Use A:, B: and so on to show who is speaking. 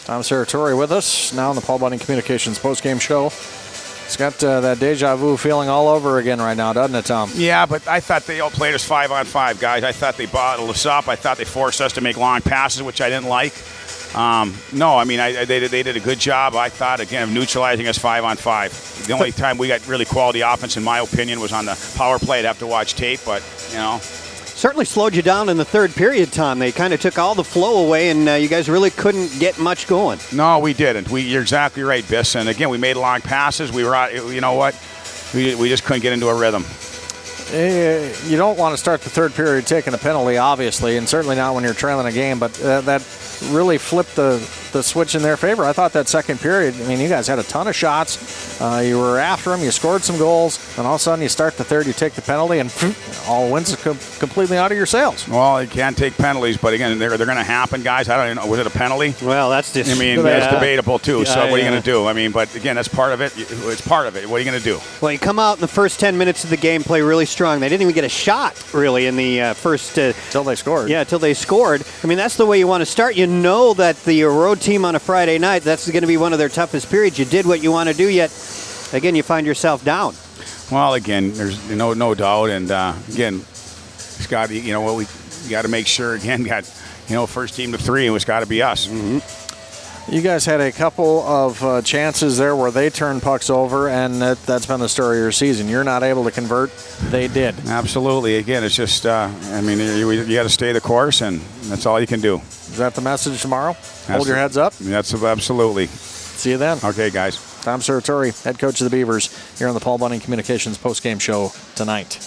A: Tom Serratore with us now on the Paul Bunyan Communications postgame show. It's got that deja vu feeling all over again right now, doesn't it, Tom?
B: Yeah, but I thought they all played us 5-on-5, guys. I thought they bottled us up. I thought they forced us to make long passes, which I didn't like. No, I mean, they did a good job, I thought, again, of neutralizing us 5-on-5. The only time we got really quality offense, in my opinion, was on the power play. I'd have to watch tape, but,
C: Certainly slowed you down in the third period, Tom. They kind of took all the flow away, and you guys really couldn't get much going.
B: No, we didn't. You're exactly right, Biss. And, again, we made long passes. We were out, you know what? We just couldn't get into a rhythm.
A: You don't want to start the third period taking a penalty, obviously, and certainly not when you're trailing a game, but that really flipped the switch in their favor. I thought that second period, I mean, you guys had a ton of shots. You were after them. You scored some goals. And all of a sudden you start the third, you take the penalty, and all wins completely out of your sails.
B: Well, you can't take penalties, but again, they're going to happen, guys. I don't even know. Was it a penalty?
C: Well, that's just...
B: I mean, that's debatable, too. So what are you going to do? I mean, but again, that's part of it. It's part of it. What are you going to do?
C: Well, you come out in the first 10 minutes of the game, play really strong. They didn't even get a shot, really, in the first...
A: Till they scored.
C: Yeah, till they scored. I mean, that's the way you want to start. You know that the road team on a Friday night, that's going to be one of their toughest periods. You did what you want to do, yet, again, you find yourself down.
B: Well, again, there's no doubt. And, again, it's got to, we got to make sure, again, first team to 3, and it's got to be us.
A: Mm-hmm. You guys had a couple of chances there where they turned pucks over, and that's been the story of your season. You're not able to convert. They did.
B: Absolutely. Again, it's just, you got to stay the course, and that's all you can do.
A: Is that the message tomorrow? Hold your heads up?
B: That's absolutely.
A: See you then.
B: Okay, guys.
A: Tom Serratore, head coach of the Beavers, here on the Paul Bunyan Communications postgame show tonight.